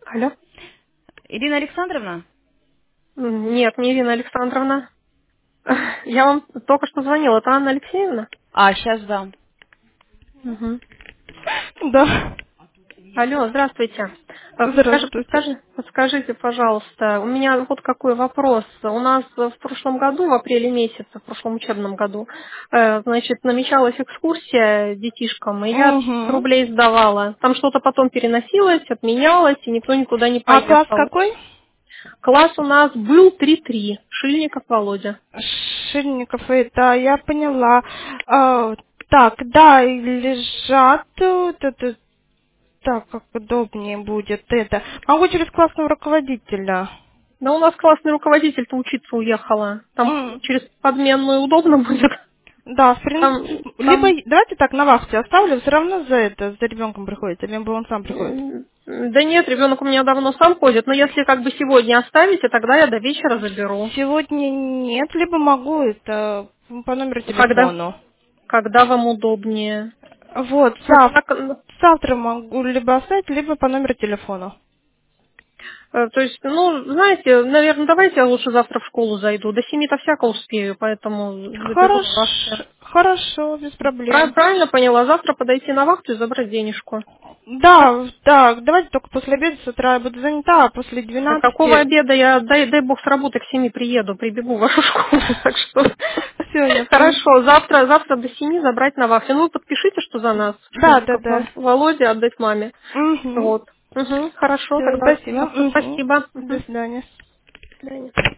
Алло. Ирина Александровна? Нет, не Ирина Александровна. Я вам только что звонила. Это Анна Алексеевна? А, сейчас дам. Мгм. Да. Алло, здравствуйте. Здравствуйте. Подскажите, пожалуйста, у меня вот какой вопрос. У нас в прошлом году, в апреле месяце, в прошлом учебном году, значит, намечалась экскурсия детишкам, и я 5 Угу. рублей сдавала. Там что-то потом переносилось, отменялось, и никто никуда не А класс поехал. какой? Класс у нас был 3-3, Шильников Володя. Шильников, это я поняла. Так, да, и лежат. Так, как удобнее будет это. Могу через классного руководителя. Да у нас классный руководитель-то учиться уехала. Там М, через подменную удобно будет. Да, в принципе. Либо Там, давайте так на вахте оставлю, все равно за ребенком приходите, либо он сам приходит. да нет, ребенок у меня давно сам ходит, но если как бы сегодня оставите, тогда я до вечера заберу. Сегодня нет, либо могу это по номеру Когда, телефону. когда вам удобнее. Вот, Ну, так, завтра могу либо оставить, либо по номеру телефона. то есть, ну, знаете, наверное, давайте я лучше завтра в школу зайду. До 7-то всяко успею, поэтому заберу на вахте. Хорошо, без проблем. Правильно поняла? Завтра подойти на вахту и забрать денежку. Да, да, давайте только после обеда, с утра я буду занята, а после А какого 12. обеда я, дай бог, с работы к 7 приеду, прибегу в вашу школу, так что... Все, я поняла. Хорошо, завтра до 7 забрать на вахте. Ну, подпишите, что за нас, Да, да, Шильников да. Володя, отдать маме. Угу. Вот. Хорошо, Все, тогда спасибо. завтра Угу. спасибо. До свидания. До свидания.